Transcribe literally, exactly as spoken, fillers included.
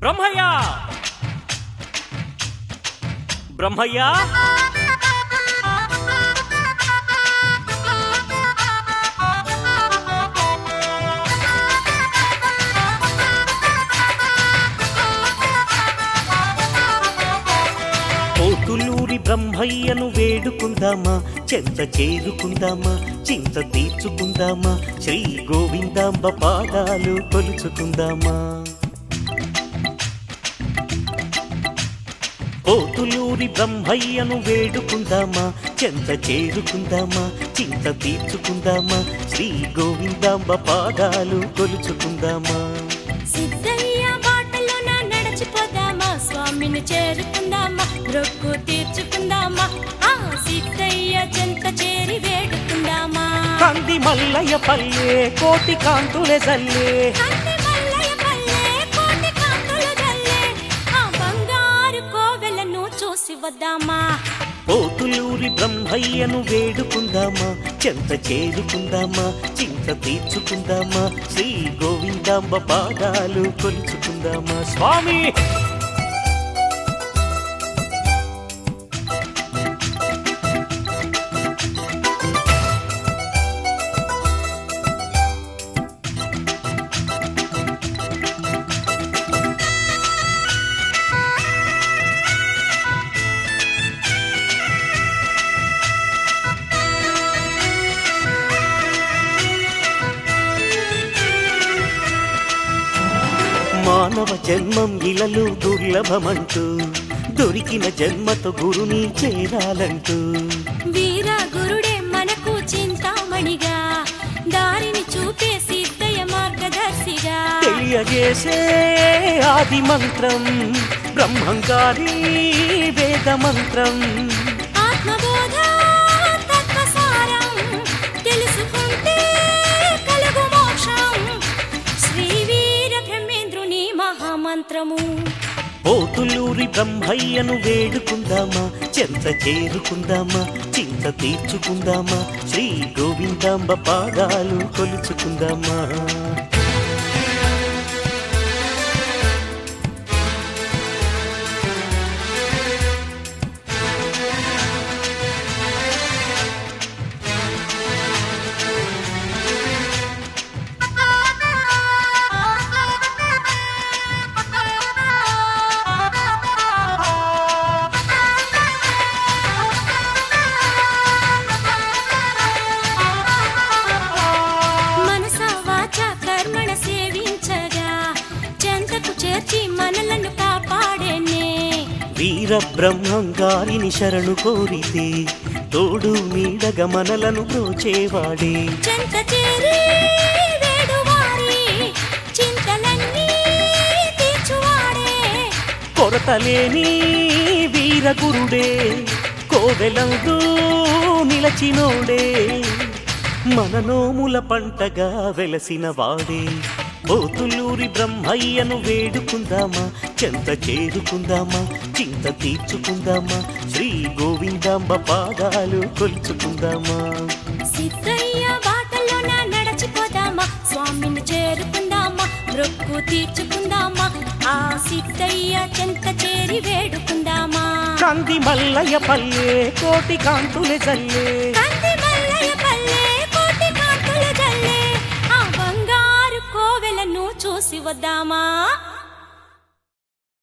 బ్రహ్మయ్య బ్రహ్మయ్య పోతులూరి బ్రహ్మయ్యను వేడుకుందామా, చెంత చేరుకుందామా, చింత తీర్చుకుందామా, శ్రీ గోవిందాంబ పాదాలు కొలుచుకుందామా. పోతులూరి బ్రహ్మయ్యను వేడుకుందామా, చెంత చేరుకుందామా, చింత తీర్చుకుందామా, శ్రీ గోవిందాంబ పాదాలు కొలుచుకుందామా. సిద్ధయ్య బాటలోన నడిచిపోదామా, స్వామిని చేరుకుందామా, రొక్కు తీర్చుకుందామా, ఆ సిద్ధయ్య చెంత చేరి వేడుకుందామా. కంది మల్లయ్య పల్లె కోటి కాంతులే జల్లే, కంది మల్లయ్య పల్లె కోటి కాంతులు జల్లే, ఆ బంగారు కోవెలను చూసి వద్దామా. పోతులూరి బ్రహ్మయ్యను వేడుకుందామా, చెంత చేరుకుందామా, చింత తీర్చుకుందామా, శ్రీ గోవిందాంబ పాదాలు కొలుచుకుందామా. స్వామి మానవ జన్మం ఇలలు దుర్లభమంటూ, దొరికిన జన్మతో గురుని చేరాలంటూ, వీర గురుడే మనకు చింతామణిగా, దారిని చూపే సిద్ధయ్య మార్గదర్శిగా, తెలియజేసే ఆది మంత్రం బ్రహ్మంగారి వేద మంత్రం. ఆత్మబోధ తత్వసారం తెలుసుకుంటే కలుగు మోక్షం, శ్రీ వీర బ్రహ్మేంద్రుని మహామంత్రము. పోతులూరి బ్రహ్మయ్యను వేడుకుందామా, చెంత చేరుకుందామా, చింత తీర్చుకుందామా, శ్రీ గోవిందాంబ పాదాలు కొలుచుకుందామా. మనలను కాపాడేనే వీర బ్రహ్మంగారిని శరణు కోరితే, తోడు నీడగా మనలను బ్రోచేవాడే. చెంత చేరి వేడువారి చింతలన్నీ తీర్చువాడే, కొరతలేని వీర గురుడే, కోవెలందు నిలచినోడే, మన నోముల పంటగా వెలసిన వాడే. పోతులూరి బ్రహ్మయ్యను వేడుకుందామా, చెంత చేరుకుందామా, చింత తీర్చుకుందామా, శ్రీ గోవిందాంబ పాదాలు కొలుచుకుందామా. సిద్ధయ్య బాటలోన నడిచిపోదామా, స్వామిని చేరుకుందామా, రొక్కు తీర్చుకుందామా, ఆ సిద్ధయ్య చెంత చేరి వేడుకుందామా. కంది మల్లయ్య పల్లె కోటి కాంతులే జల్లే, కంది మల్లయ్య పల్లె కోటి కాంతులు జల్లే, ఆ బంగారు కోవెలను చూసి వద్దామా.